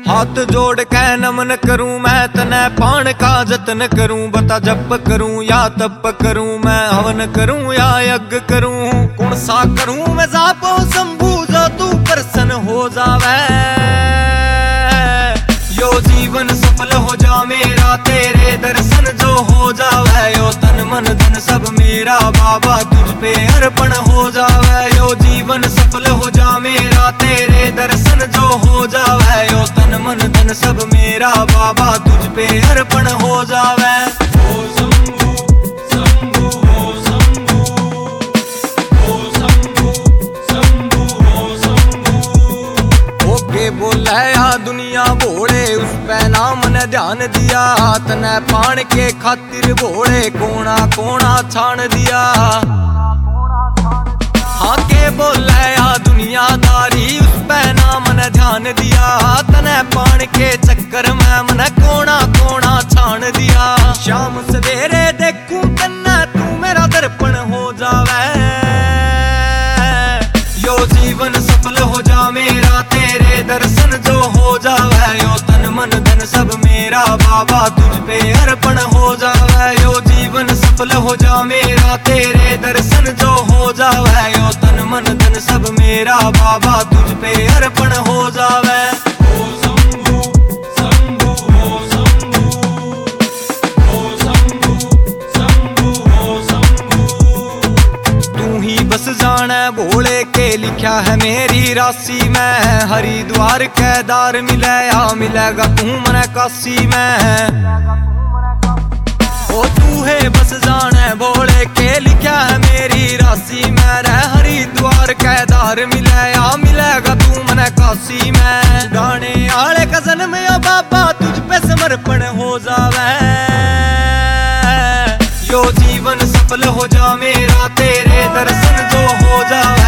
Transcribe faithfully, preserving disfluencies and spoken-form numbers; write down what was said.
हाथ जोड़ के नमन करूं मैं तने पान का जतन करूं। बता जप करूं या तप करूं, मैं हवन करूं या यज्ञ करूं। कौन सा करूं मैं जापो शंभू जो तू प्रसन्न हो जावे। यो जीवन सफल हो जा मेरा तेरे दर्शन जो हो जावे। यो तन मन धन सब मेरा बाबा तुझ पे अर्पण हो जावे। यो जीवन सफल हो जा मेरा तेरे दर्शन जो हो जावे। यो तन मन धन सब मेरा बाबा तुझ पे अर्पण हो जावे। ओ शंभू शंभू ओ शंभू, ओ शंभू शंभू ओ शंभू। ओके बोले या दुनिया भोले उस पे नाम ने ध्यान दिया। तने पान के खातिर भोले कोना कोना छान दिया। हाँ के बोले या दुनियादारी उस पे नाम ने ध्यान दिया। तने पान के चक्कर में मन कोना कोना छान दिया। शाम सवेरे देखूं तन्ने तू मेरा दर्पण हो जावे। यो जीवन सफल हो जा मेरा तेरे दर्शन जो हो जावे। यो तन मन धन सब मेरा बाबा तुझ पे अर्पण हो जावे। यो जीवन सफल हो जा मेरा तेरे दर्शन जो हो जावे। यो तन मन धन सब मेरा बाबा तुझ पे अर्पण हो जावे। ओ शंभू शंभू ओ शंभू, ओ शंभू शंभू ओ शंभू। तू ही बस जाने भोले के लिखा है मेरी राशि में। हरिद्वार केदार मिले या मिलेगा तू मन काशी में। ओ तू है बस जाने भोले के लिखा है मेरी राशि में। रे हरिद्वार केदार मिले या मिलेगा तू मन काशी में। गाने आले का जन्म या बाबा तुझ पे समर्पण हो जावे। यो जीवन सफल हो जा मेरा तेरे दर्शन जो हो जावे।